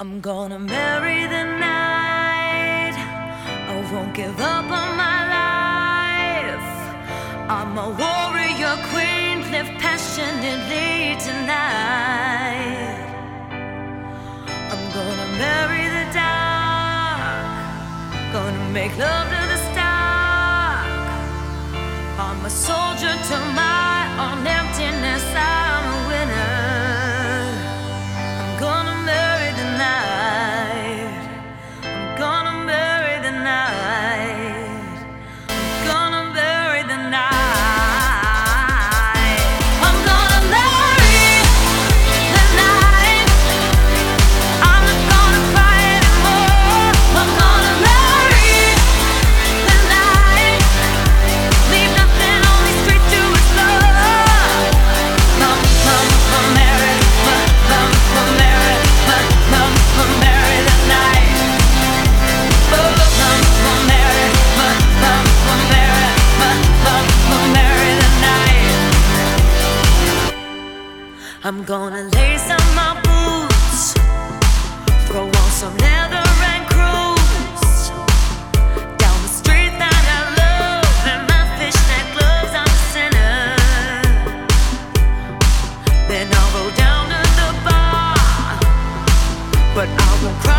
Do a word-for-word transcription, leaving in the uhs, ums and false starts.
I'm gonna marry the night. I won't give up on my life. I'm a warrior queen, live passionately tonight. I'm gonna marry the dark, gonna make love to the stark. I'm a soldier to my own emptiness, I'm a winner. I'm gonna marry the night. I'm gonna marry the night. I'm gonna marry the night. I'm gonna marry the night. I'm not gonna cry anymore. I'm gonna marry the night. Leave nothing on these streets to explore. Come, come, come, marry, come, come, come, marry, come, come, come, marry the night. Oh, come, come, marry, come, come, come, marry, come, come, come, marry the night. I'm gonna lace up my boots, throw on some leather and cruise down the street that I love. In my fishnet gloves, I'm a sinner. Then I'll go down to the bar, but I won't cry.